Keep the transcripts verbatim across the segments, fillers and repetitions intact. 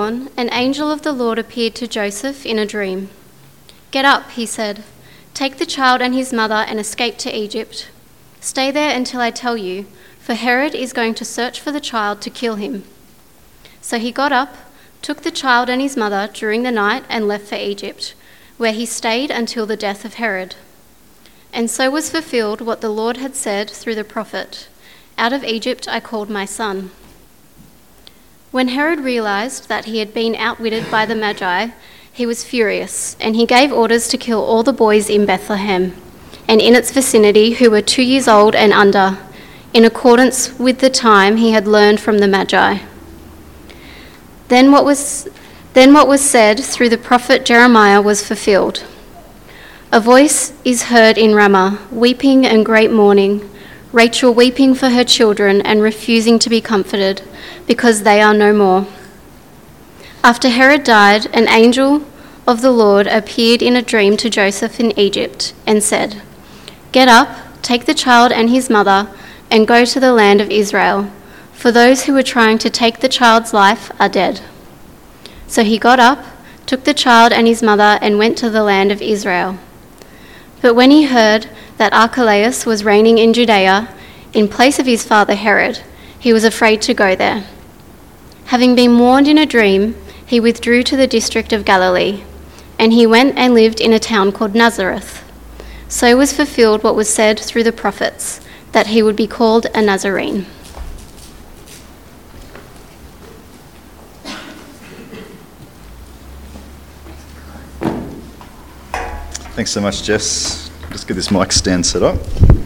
born, an angel of the Lord appeared to Joseph in a dream. "Get up," he said. "Take the child and his mother and escape to Egypt. Stay there until I tell you, for Herod is going to search for the child to kill him." So he got up, took the child and his mother during the night and left for Egypt, where he stayed until the death of Herod. And so was fulfilled what the Lord had said through the prophet, "Out of Egypt I called my son." When Herod realized that he had been outwitted by the Magi, he was furious, and he gave orders to kill all the boys in Bethlehem and in its vicinity who were two years old and under, in accordance with the time he had learned from the Magi. Then what was, then what was said through the prophet Jeremiah was fulfilled. "A voice is heard in Ramah, weeping and great mourning, Rachel weeping for her children and refusing to be comforted, because they are no more." After Herod died, an angel of the Lord appeared in a dream to Joseph in Egypt and said, "Get up, take the child and his mother, and go to the land of Israel, for those who were trying to take the child's life are dead." So he got up, took the child and his mother, and went to the land of Israel. But when he heard that Archelaus was reigning in Judea in place of his father Herod, he was afraid to go there. Having been warned in a dream, he withdrew to the district of Galilee, and he went and lived in a town called Nazareth. So was fulfilled what was said through the prophets, that he would be called a Nazarene. Thanks so much, Jess. Just get this mic stand set up.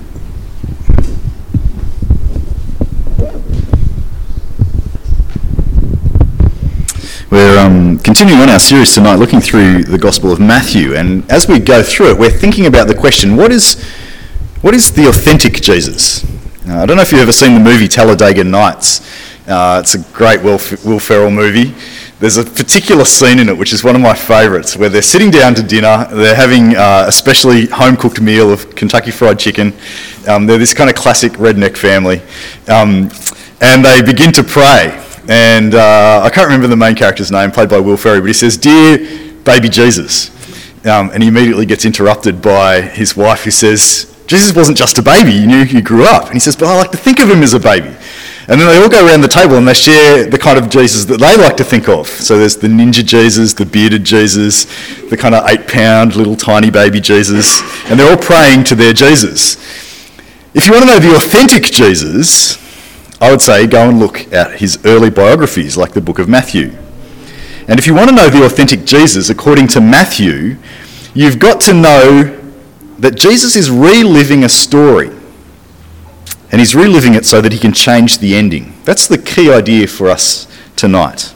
We're um, continuing on our series tonight, looking through the Gospel of Matthew, and as we go through it, we're thinking about the question: what is what is the authentic Jesus? Uh, I don't know if you've ever seen the movie Talladega Nights. Uh, it's a great Will, Will Ferrell movie. There's a particular scene in it which is one of my favourites, where they're sitting down to dinner, they're having uh, a specially home-cooked meal of Kentucky Fried Chicken. Um, they're this kind of classic redneck family, um, and they begin to pray. And uh, I can't remember the main character's name, played by Will Ferrell, but he says, "Dear baby Jesus," um, and he immediately gets interrupted by his wife, who says, "Jesus wasn't just a baby, you knew he grew up." And he says, "But I like to think of him as a baby." And then they all go around the table and they share the kind of Jesus that they like to think of. So there's the ninja Jesus, the bearded Jesus, the kind of eight-pound little tiny baby Jesus, and they're all praying to their Jesus. If you want to know the authentic Jesus, I would say go and look at his early biographies, like the book of Matthew. And if you want to know the authentic Jesus, according to Matthew, you've got to know that Jesus is reliving a story. And he's reliving it so that he can change the ending. That's the key idea for us tonight.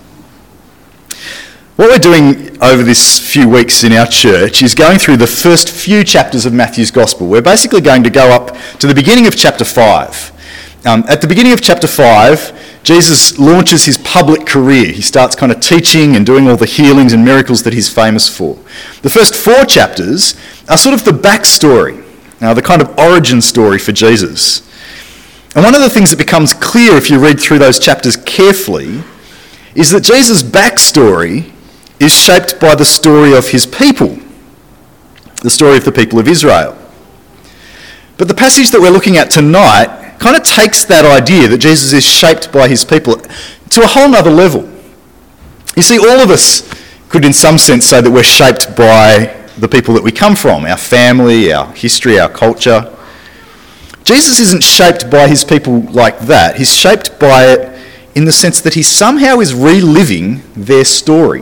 What we're doing over this few weeks in our church is going through the first few chapters of Matthew's Gospel. We're basically going to go up to the beginning of chapter five. Um, at the beginning of chapter five, Jesus launches his public career. He starts kind of teaching and doing all the healings and miracles that he's famous for. The first four chapters are sort of the backstory, uh, the kind of origin story for Jesus. And one of the things that becomes clear if you read through those chapters carefully is that Jesus' backstory is shaped by the story of his people, the story of the people of Israel. But the passage that we're looking at tonight kind of takes that idea that Jesus is shaped by his people to a whole nother level. You see, all of us could in some sense say that we're shaped by the people that we come from, our family, our history, our culture. Jesus isn't shaped by his people like that. He's shaped by it in the sense that he somehow is reliving their story.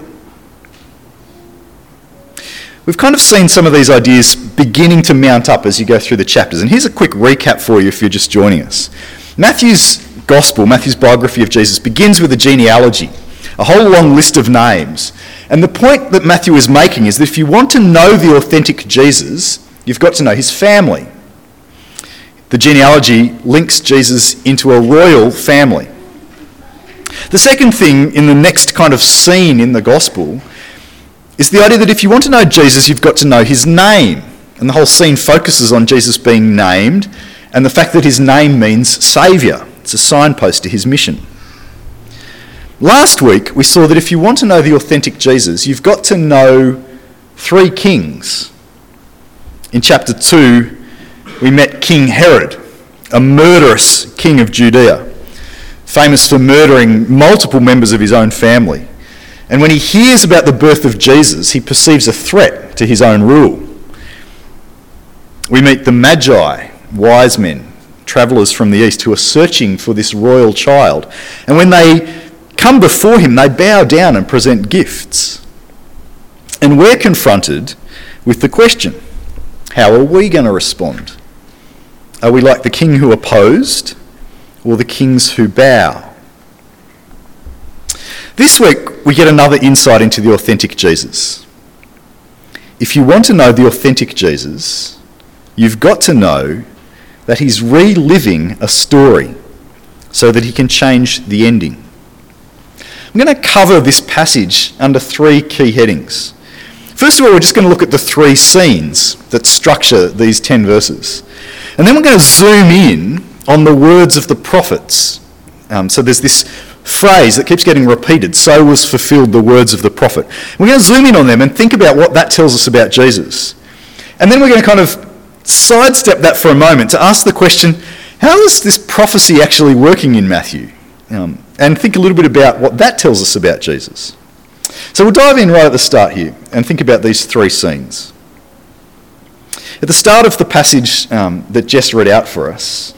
We've kind of seen some of these ideas beginning to mount up as you go through the chapters. And here's a quick recap for you if you're just joining us. Matthew's Gospel, Matthew's biography of Jesus, begins with a genealogy, a whole long list of names. And the point that Matthew is making is that if you want to know the authentic Jesus, you've got to know his family. The genealogy links Jesus into a royal family. The second thing in the next kind of scene in the Gospel is the idea that if you want to know Jesus, you've got to know his name. And the whole scene focuses on Jesus being named and the fact that his name means saviour. It's a signpost to his mission. Last week, we saw that if you want to know the authentic Jesus, you've got to know three kings. In chapter two, we met King Herod, a murderous king of Judea, famous for murdering multiple members of his own family. And when he hears about the birth of Jesus, he perceives a threat to his own rule. We meet the Magi, wise men, travellers from the east, who are searching for this royal child. And when they come before him, they bow down and present gifts. And we're confronted with the question, how are we going to respond? Are we like the king who opposed, or the kings who bow? This week, we get another insight into the authentic Jesus. If you want to know the authentic Jesus, you've got to know that he's reliving a story so that he can change the ending. I'm going to cover this passage under three key headings. First of all, we're just going to look at the three scenes that structure these ten verses. And then we're going to zoom in on the words of the prophets. Um, so there's this phrase that keeps getting repeated, so was fulfilled the words of the prophet. We're going to zoom in on them and think about what that tells us about Jesus. And then we're going to kind of sidestep that for a moment to ask the question, how is this prophecy actually working in Matthew? Um, and think a little bit about what that tells us about Jesus. So we'll dive in right at the start here and think about these three scenes. At the start of the passage um, that Jess read out for us,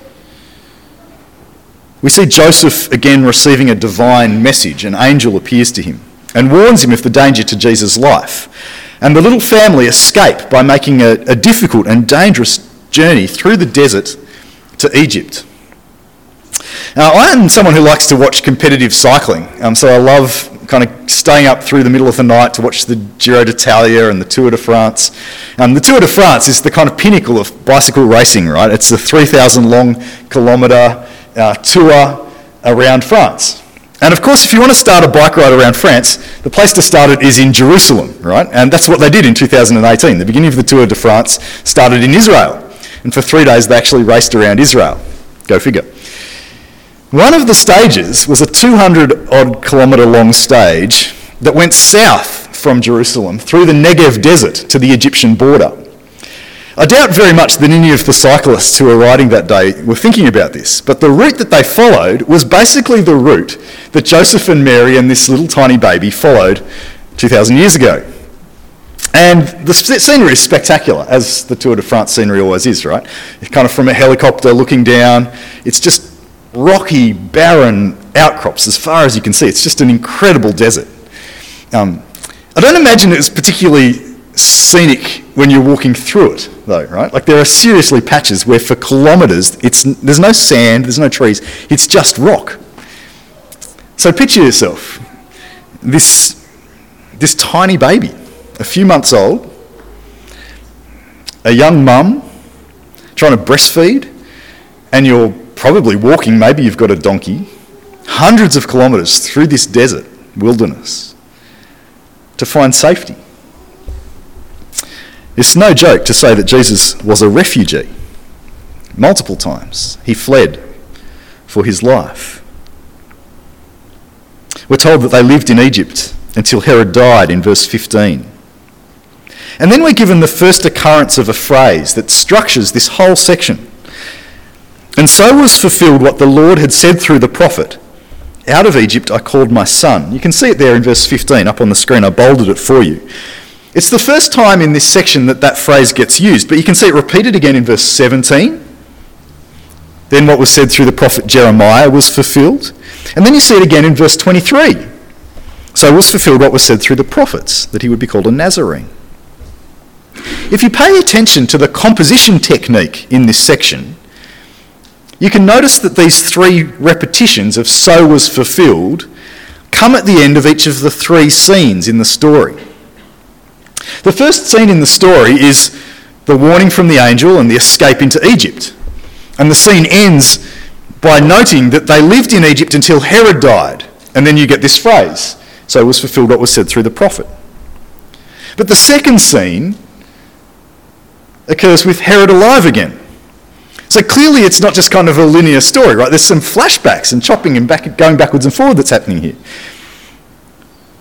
we see Joseph again receiving a divine message. An angel appears to him and warns him of the danger to Jesus' life. And the little family escape by making a, a difficult and dangerous journey through the desert to Egypt. Now, I am someone who likes to watch competitive cycling, um, so I love kind of staying up through the middle of the night to watch the Giro d'Italia and the Tour de France. Um, the Tour de France is the kind of pinnacle of bicycle racing, right? It's the three thousand long kilometre uh, tour around France. And of course, if you want to start a bike ride around France, the place to start it is in Jerusalem, right? And that's what they did in two thousand eighteen. The beginning of the Tour de France started in Israel. And for three days, they actually raced around Israel. Go figure. One of the stages was a two hundred odd kilometre long stage that went south from Jerusalem through the Negev desert to the Egyptian border. I doubt very much that any of the cyclists who were riding that day were thinking about this, but the route that they followed was basically the route that Joseph and Mary and this little tiny baby followed two thousand years ago. And the scenery is spectacular, as the Tour de France scenery always is, right? Kind of from a helicopter looking down. It's just rocky, barren outcrops as far as you can see. It's just an incredible desert. Um, I don't imagine it was particularly scenic when you're walking through it, though, right? Like there are seriously patches where for kilometres it's there's no sand, there's no trees, it's just rock. So picture yourself, this, this tiny baby, a few months old, a young mum trying to breastfeed, and you're probably walking, maybe you've got a donkey, hundreds of kilometres through this desert wilderness to find safety. It's no joke to say that Jesus was a refugee. Multiple times he fled for his life. We're told that they lived in Egypt until Herod died in verse fifteen. And then we're given the first occurrence of a phrase that structures this whole section. And so was fulfilled what the Lord had said through the prophet. Out of Egypt I called my son. You can see it there in verse fifteen up on the screen. I bolded it for you. It's the first time in this section that that phrase gets used, but you can see it repeated again in verse seventeen. Then what was said through the prophet Jeremiah was fulfilled. And then you see it again in verse twenty-three. So was fulfilled what was said through the prophets, that he would be called a Nazarene. If you pay attention to the composition technique in this section, you can notice that these three repetitions of so was fulfilled come at the end of each of the three scenes in the story. The first scene in the story is the warning from the angel and the escape into Egypt. And the scene ends by noting that they lived in Egypt until Herod died. And then you get this phrase, so was fulfilled what was said through the prophet. But the second scene occurs with Herod alive again. So clearly it's not just kind of a linear story, right? There's some flashbacks and chopping and back, going backwards and forward that's happening here.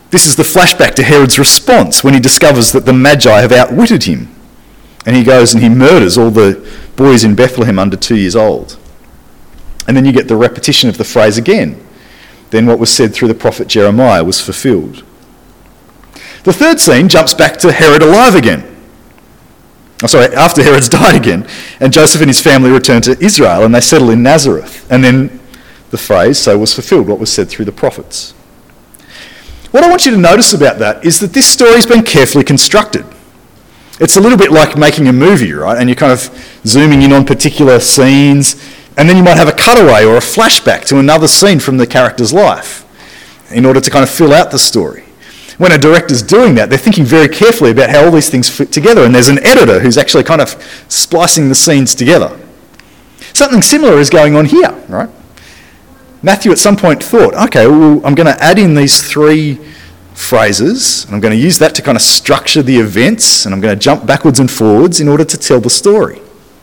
This is the flashback to Herod's response when he discovers that the Magi have outwitted him. And he goes and he murders all the boys in Bethlehem under two years old. And then you get the repetition of the phrase again. Then what was said through the prophet Jeremiah was fulfilled. The third scene jumps back to Herod alive again. Oh, sorry, after Herod's died again. And Joseph and his family return to Israel and they settle in Nazareth. And then the phrase, so was fulfilled, what was said through the prophets. What I want you to notice about that is that this story's been carefully constructed. It's a little bit like making a movie, right? And you're kind of zooming in on particular scenes, and then you might have a cutaway or a flashback to another scene from the character's life in order to kind of fill out the story. When a director's doing that, they're thinking very carefully about how all these things fit together, and there's an editor who's actually kind of splicing the scenes together. Something similar is going on here, right? Matthew at some point thought, okay, well, I'm going to add in these three phrases, and I'm going to use that to kind of structure the events, and I'm going to jump backwards and forwards in order to tell the story.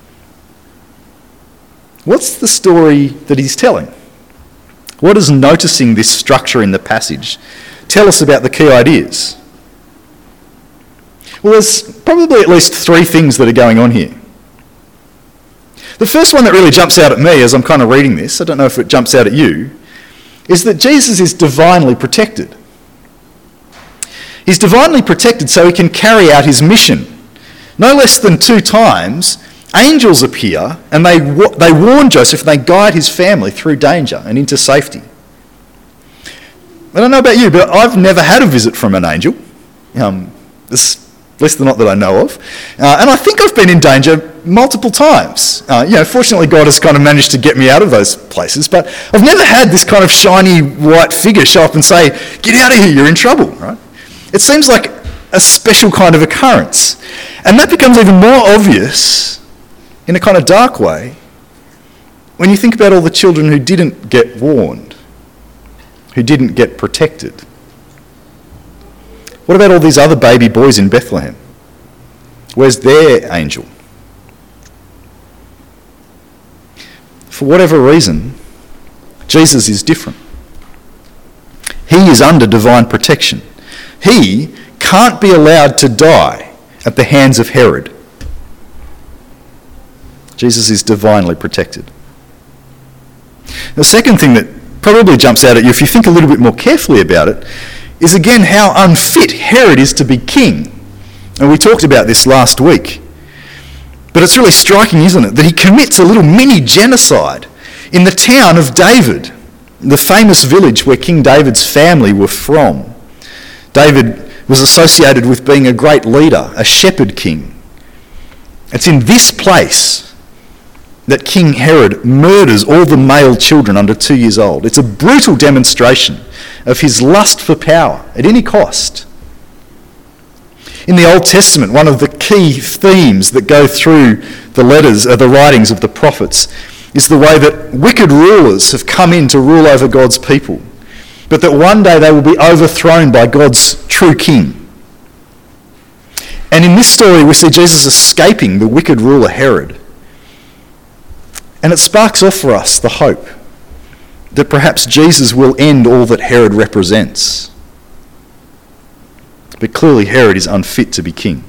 What's the story that he's telling? What does noticing this structure in the passage tell us about the key ideas? Well, there's probably at least three things that are going on here. The first one that really jumps out at me as I'm kind of reading this, I don't know if it jumps out at you, is that Jesus is divinely protected. He's divinely protected so he can carry out his mission. No less than two times, angels appear and they they warn Joseph and they guide his family through danger and into safety. I don't know about you, but I've never had a visit from an angel. Um, this, at least not that I know of. Uh, and I think I've been in danger multiple times. Uh, you know, fortunately God has kind of managed to get me out of those places, but I've never had this kind of shiny white figure show up and say, get out of here, you're in trouble, right? It seems like a special kind of occurrence. And that becomes even more obvious in a kind of dark way when you think about all the children who didn't get warned, who didn't get protected. What about all these other baby boys in Bethlehem? Where's their angel? For whatever reason, Jesus is different. He is under divine protection. He can't be allowed to die at the hands of Herod. Jesus is divinely protected. The second thing that probably jumps out at you, if you think a little bit more carefully about it, is again how unfit Herod is to be king. And we talked about this last week. But it's really striking, isn't it, that he commits a little mini genocide in the town of David, the famous village where King David's family were from. David was associated with being a great leader, a shepherd king. It's in this place that King Herod murders all the male children under two years old. It's a brutal demonstration of his lust for power at any cost. In the Old Testament, one of the key themes that go through the letters, or the writings of the prophets, is the way that wicked rulers have come in to rule over God's people, but that one day they will be overthrown by God's true king. And in this story, we see Jesus escaping the wicked ruler Herod. And it sparks off for us the hope that perhaps Jesus will end all that Herod represents. But clearly Herod is unfit to be king.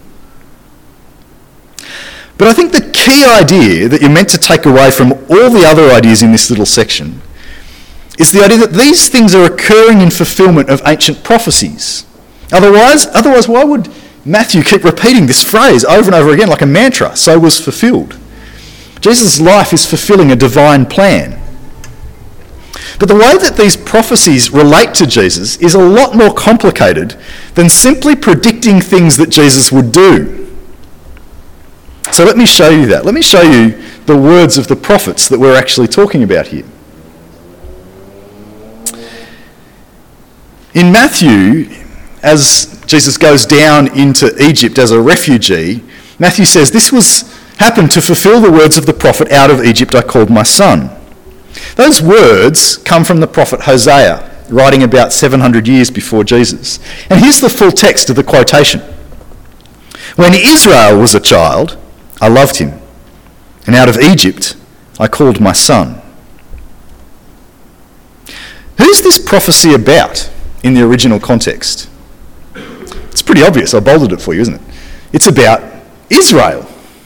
But I think the key idea that you're meant to take away from all the other ideas in this little section is the idea that these things are occurring in fulfillment of ancient prophecies. Otherwise, otherwise, why would Matthew keep repeating this phrase over and over again like a mantra? So was fulfilled. Jesus' life is fulfilling a divine plan. But the way that these prophecies relate to Jesus is a lot more complicated than simply predicting things that Jesus would do. So let me show you that. Let me show you the words of the prophets that we're actually talking about here. In Matthew, as Jesus goes down into Egypt as a refugee, Matthew says, this was happened to fulfill the words of the prophet, out of Egypt I called my son. Those words come from the prophet Hosea, writing about seven hundred years before Jesus. And here's the full text of the quotation. When Israel was a child, I loved him, and out of Egypt I called my son. Who's this prophecy about? in the original context? It's pretty obvious. I bolded it for you, isn't it? It's about Israel.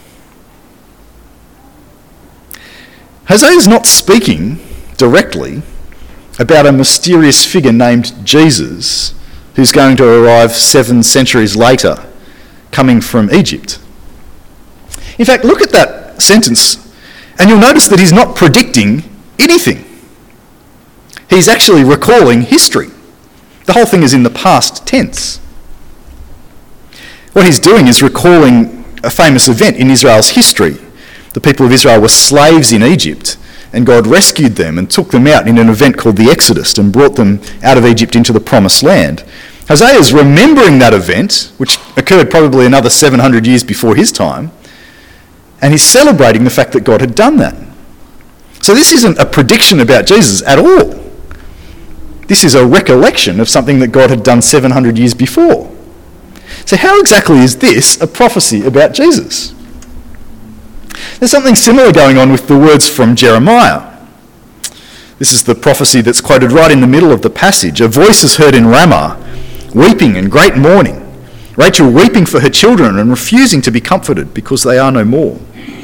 Hosea is not speaking directly about a mysterious figure named Jesus who's going to arrive seven centuries later, coming from Egypt. In fact, look at that sentence and you'll notice that he's not predicting anything. He's actually recalling history. The whole thing is in the past tense. What he's doing is recalling a famous event in Israel's history. The people of Israel were slaves in Egypt, and God rescued them and took them out in an event called the Exodus and brought them out of Egypt into the Promised Land. Hosea is remembering that event, which occurred probably another seven hundred years before his time, and he's celebrating the fact that God had done that. So this isn't a prediction about Jesus at all. This is a recollection of something that God had done seven hundred years before. So how exactly is this a prophecy about Jesus? There's something similar going on with the words from Jeremiah. This is the prophecy that's quoted right in the middle of the passage. A voice is heard in Ramah, weeping and great mourning. Rachel weeping for her children and refusing to be comforted because they are no more.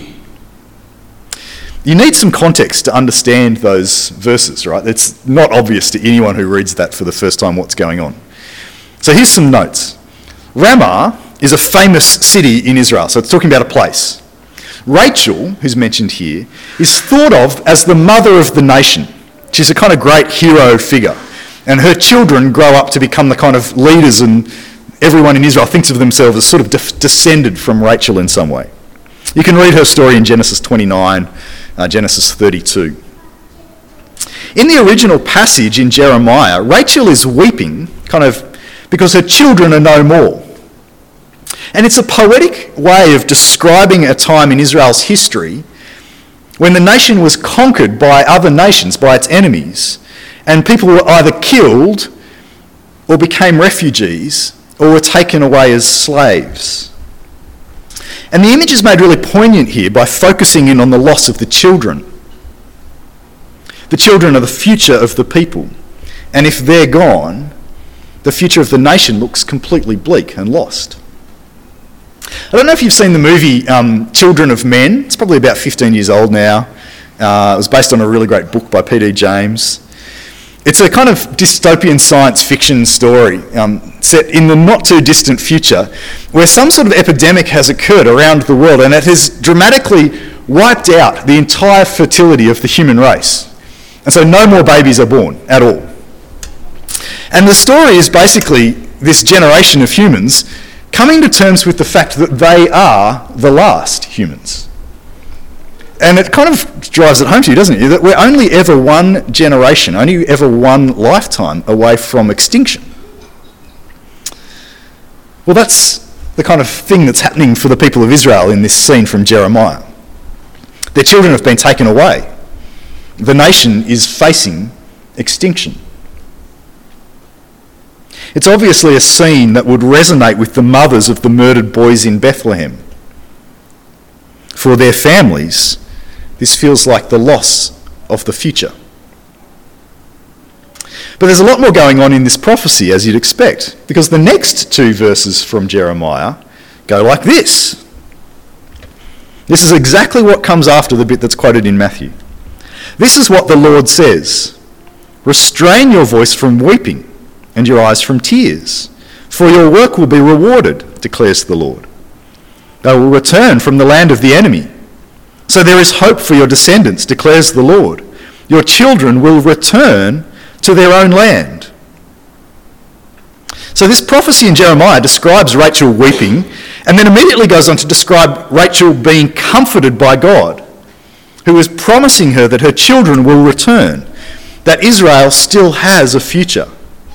You need some context to understand those verses, right? It's not obvious to anyone who reads that for the first time what's going on. So here's some notes. Ramah is a famous city in Israel, so it's talking about a place. Rachel, who's mentioned here, is thought of as the mother of the nation. She's a kind of great hero figure, and her children grow up to become the kind of leaders, and everyone in Israel thinks of themselves as sort of de- descended from Rachel in some way. You can read her story in Genesis twenty-nine, uh, Genesis thirty-two. In the original passage in Jeremiah, Rachel is weeping, kind of, because her children are no more. And it's a poetic way of describing a time in Israel's history when the nation was conquered by other nations, by its enemies, and people were either killed or became refugees or were taken away as slaves. And the image is made really poignant here by focusing in on the loss of the children. The children are the future of the people, and if they're gone, the future of the nation looks completely bleak and lost. I don't know if you've seen the movie um, Children of Men. It's probably about fifteen years old now. Uh, it was based on a really great book by P D James. It's a kind of dystopian science fiction story um, set in the not too distant future where some sort of epidemic has occurred around the world and it has dramatically wiped out the entire fertility of the human race. And so no more babies are born at all. And the story is basically this generation of humans coming to terms with the fact that they are the last humans. And it kind of drives it home to you, doesn't it? That we're only ever one generation, only ever one lifetime away from extinction. Well, that's the kind of thing that's happening for the people of Israel in this scene from Jeremiah. Their children have been taken away. The nation is facing extinction. It's obviously a scene that would resonate with the mothers of the murdered boys in Bethlehem. For their families, this feels like the loss of the future. But there's a lot more going on in this prophecy, as you'd expect, because the next two verses from Jeremiah go like this. This is exactly what comes after the bit that's quoted in Matthew. This is what the Lord says: restrain your voice from weeping and your eyes from tears, for your work will be rewarded, declares the Lord. They will return from the land of the enemy. So there is hope for your descendants, declares the Lord. Your children will return to their own land. So this prophecy in Jeremiah describes Rachel weeping, and then immediately goes on to describe Rachel being comforted by God, who is promising her that her children will return, that Israel still has a future.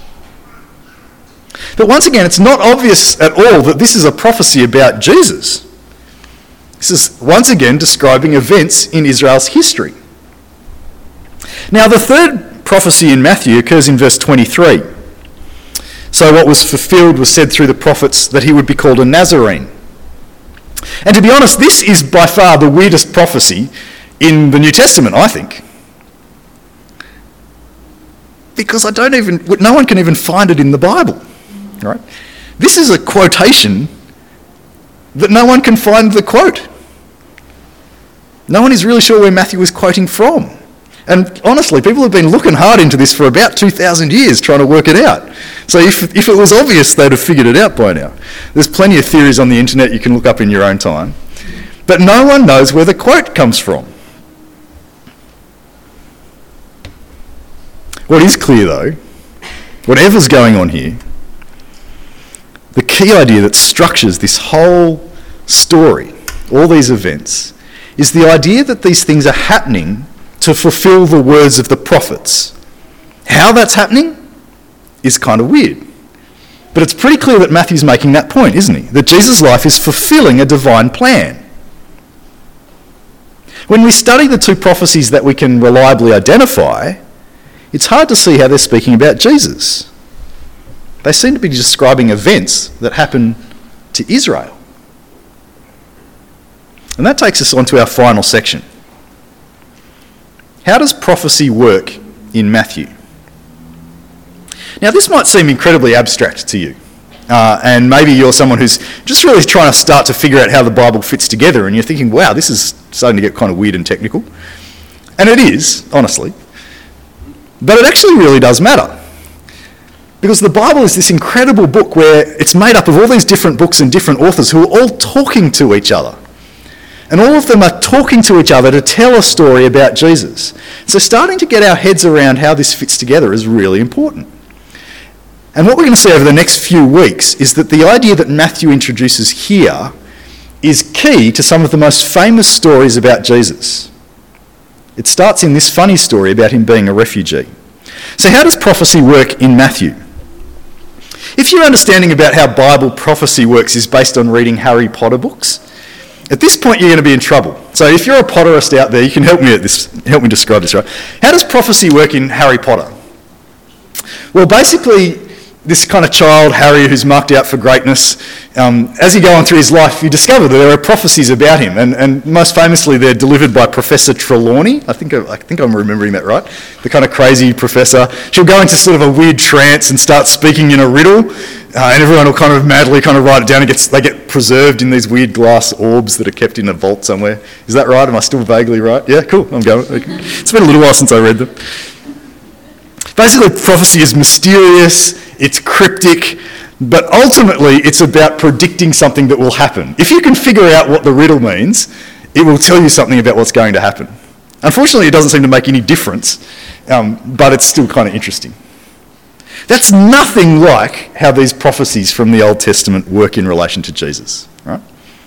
But once again, it's not obvious at all that this is a prophecy about Jesus. This is once again describing events in Israel's history. Now, the third prophecy in Matthew occurs in verse twenty-three. So what was fulfilled was said through the prophets that he would be called a Nazarene. And to be honest, this is by far the weirdest prophecy in the New Testament, I think. because I don't even, no one can even find it in the Bible, right? This is a quotation that no one can find the quote. No one is really sure where Matthew was quoting from. And honestly, people have been looking hard into this for about two thousand years trying to work it out. So if, if it was obvious, they'd have figured it out by now. There's plenty of theories on the internet you can look up in your own time. But no one knows where the quote comes from. What is clear though, whatever's going on here, the key idea that structures this whole story, all these events, is the idea that these things are happening to fulfill the words of the prophets. How that's happening is kind of weird. But it's pretty clear that Matthew's making that point, isn't he? That Jesus' life is fulfilling a divine plan. When we study the two prophecies that we can reliably identify, it's hard to see how they're speaking about Jesus. They seem to be describing events that happen to Israel. And that takes us on to our final section. How does prophecy work in Matthew? Now, this might seem incredibly abstract to you, uh, and maybe you're someone who's just really trying to start to figure out how the Bible fits together, and you're thinking, wow, this is starting to get kind of weird and technical. And it is, honestly. But it actually really does matter. Because the Bible is this incredible book where it's made up of all these different books and different authors who are all talking to each other. And all of them are talking to each other to tell a story about Jesus. So starting to get our heads around how this fits together is really important. And what we're going to see over the next few weeks is that the idea that Matthew introduces here is key to some of the most famous stories about Jesus. It starts in this funny story about him being a refugee. So how does prophecy work in Matthew? If your understanding about how Bible prophecy works is based on reading Harry Potter books, at this point you're going to be in trouble. So if you're a Potterist out there, you can help me at this, help me describe this, right? How does prophecy work in Harry Potter? Well, basically, this kind of child, Harry, who's marked out for greatness, um, as he goes on through his life, you discover that there are prophecies about him, and, and most famously they're delivered by Professor Trelawney. I think, I, I think I'm remembering that right. The kind of crazy professor. She'll go into sort of a weird trance and start speaking in a riddle, uh, and everyone will kind of madly kind of write it down. It gets, they get preserved in these weird glass orbs that are kept in a vault somewhere. Is that right? Am I still vaguely right? Yeah, cool, I'm going. It's been a little while since I read them. Basically, prophecy is mysterious, it's cryptic, but ultimately it's about predicting something that will happen. If you can figure out what the riddle means, it will tell you something about what's going to happen. Unfortunately, it doesn't seem to make any difference, um, but it's still kind of interesting. That's nothing like how these prophecies from the Old Testament work in relation to Jesus, right?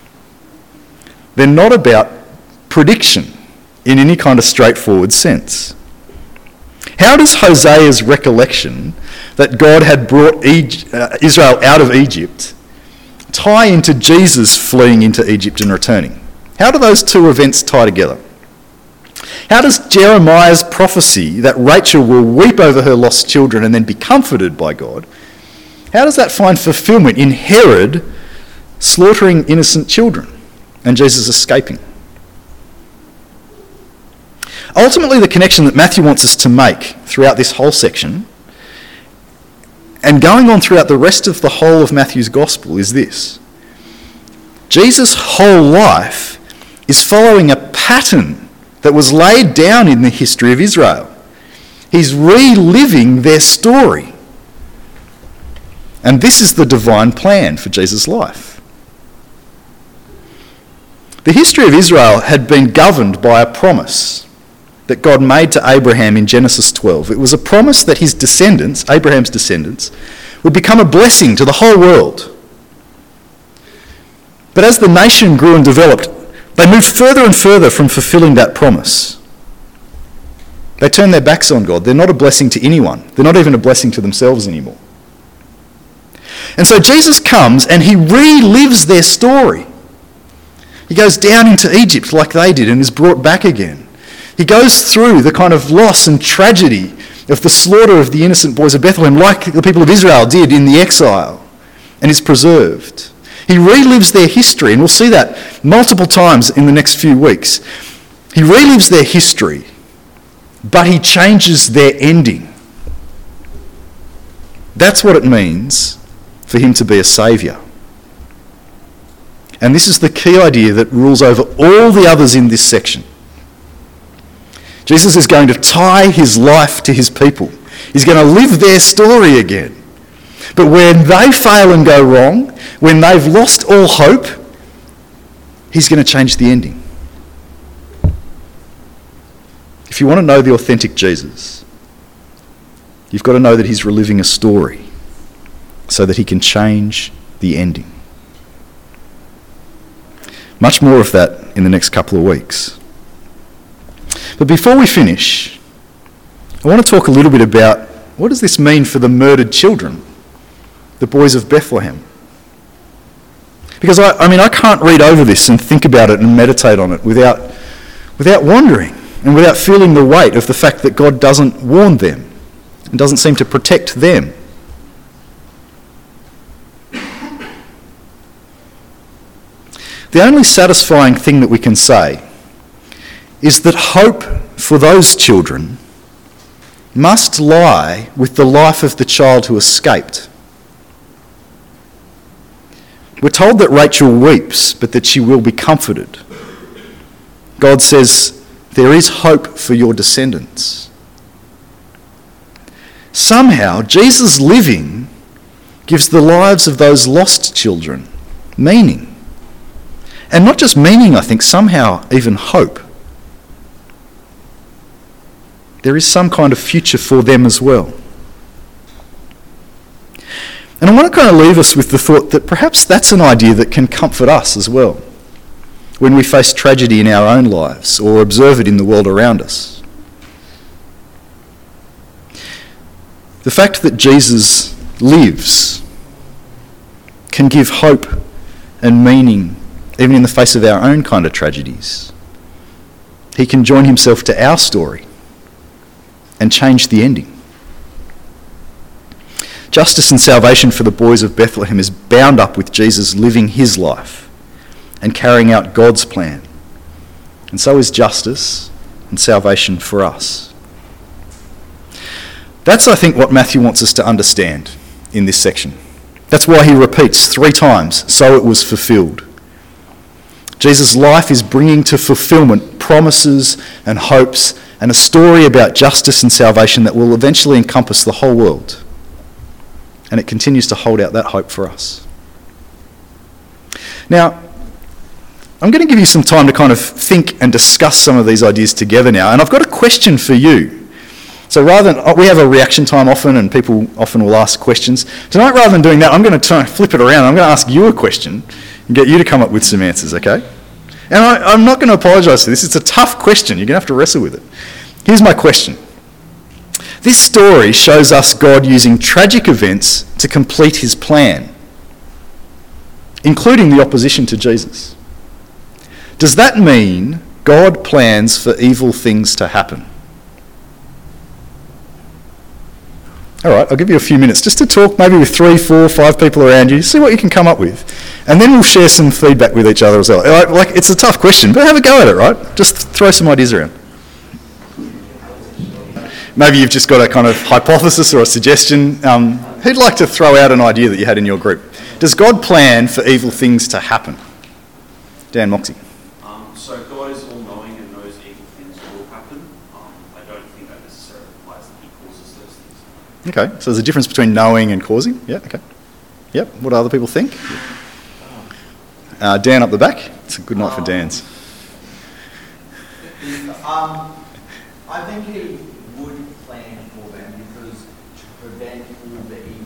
They're not about prediction in any kind of straightforward sense. How does Hosea's recollection that God had brought Israel out of Egypt tie into Jesus fleeing into Egypt and returning? How do those two events tie together? How does Jeremiah's prophecy that Rachel will weep over her lost children and then be comforted by God, how does that find fulfillment in Herod slaughtering innocent children and Jesus escaping? Ultimately, the connection that Matthew wants us to make throughout this whole section, and going on throughout the rest of the whole of Matthew's gospel, is this. Jesus' whole life is following a pattern that was laid down in the history of Israel. He's reliving their story. And this is the divine plan for Jesus' life. The history of Israel had been governed by a promise that God made to Abraham in Genesis twelve. It was a promise that his descendants, Abraham's descendants, would become a blessing to the whole world. But as the nation grew and developed, they moved further and further from fulfilling that promise. They turned their backs on God. They're not a blessing to anyone. They're not even a blessing to themselves anymore. And so Jesus comes and he relives their story. He goes down into Egypt like they did and is brought back again. He goes through the kind of loss and tragedy of the slaughter of the innocent boys of Bethlehem like the people of Israel did in the exile, and is preserved. He relives their history, and we'll see that multiple times in the next few weeks. He relives their history, but he changes their ending. That's what it means for him to be a saviour. And this is the key idea that rules over all the others in this section. Jesus is going to tie his life to his people. He's going to live their story again. But when they fail and go wrong, when they've lost all hope, he's going to change the ending. If you want to know the authentic Jesus, you've got to know that he's reliving a story so that he can change the ending. Much more of that in the next couple of weeks. But before we finish, I want to talk a little bit about what does this mean for the murdered children, the boys of Bethlehem. Because I, I mean, I can't read over this and think about it and meditate on it without, without wondering and without feeling the weight of the fact that God doesn't warn them and doesn't seem to protect them. The only satisfying thing that we can say is that hope for those children must lie with the life of the child who escaped. We're told that Rachel weeps, but that she will be comforted. God says, there is hope for your descendants. Somehow, Jesus living gives the lives of those lost children meaning. And not just meaning, I think, somehow even hope. There is some kind of future for them as well. And I want to kind of leave us with the thought that perhaps that's an idea that can comfort us as well when we face tragedy in our own lives or observe it in the world around us. The fact that Jesus lives can give hope and meaning even in the face of our own kind of tragedies. He can join himself to our story and change the ending. Justice and salvation for the boys of Bethlehem is bound up with Jesus living his life and carrying out God's plan. And so is justice and salvation for us. That's, I think, what Matthew wants us to understand in this section. That's why he repeats three times, so it was fulfilled. Jesus' life is bringing to fulfillment promises and hopes and a story about justice and salvation that will eventually encompass the whole world. And it continues to hold out that hope for us. Now, I'm going to give you some time to kind of think and discuss some of these ideas together now. And I've got a question for you. So rather than, we have a reaction time often and people often will ask questions. Tonight, rather than doing that, I'm going to try and flip it around. I'm going to ask you a question and get you to come up with some answers, okay? And I, I'm not going to apologise for this. It's a tough question. You're going to have to wrestle with it. Here's my question. This story shows us God using tragic events to complete his plan, including the opposition to Jesus. Does that mean God plans for evil things to happen? All right, I'll give you a few minutes just to talk, maybe with three, four, five people around you, see what you can come up with. And then we'll share some feedback with each other as well. Like, like it's a tough question, but have a go at it, right? Just throw some ideas around. Maybe you've just got a kind of hypothesis or a suggestion. Um, who'd like to throw out an idea that you had in your group? Does God plan for evil things to happen? Dan Moxie. Um, so God is all-knowing and knows evil things will happen. Um, I don't think that necessarily implies that he causes those things. Okay, so there's a difference between knowing and causing. Yeah, okay. Yep, what do other people think? Uh, Dan up the back. It's a good night for Dan's. Um, I think he would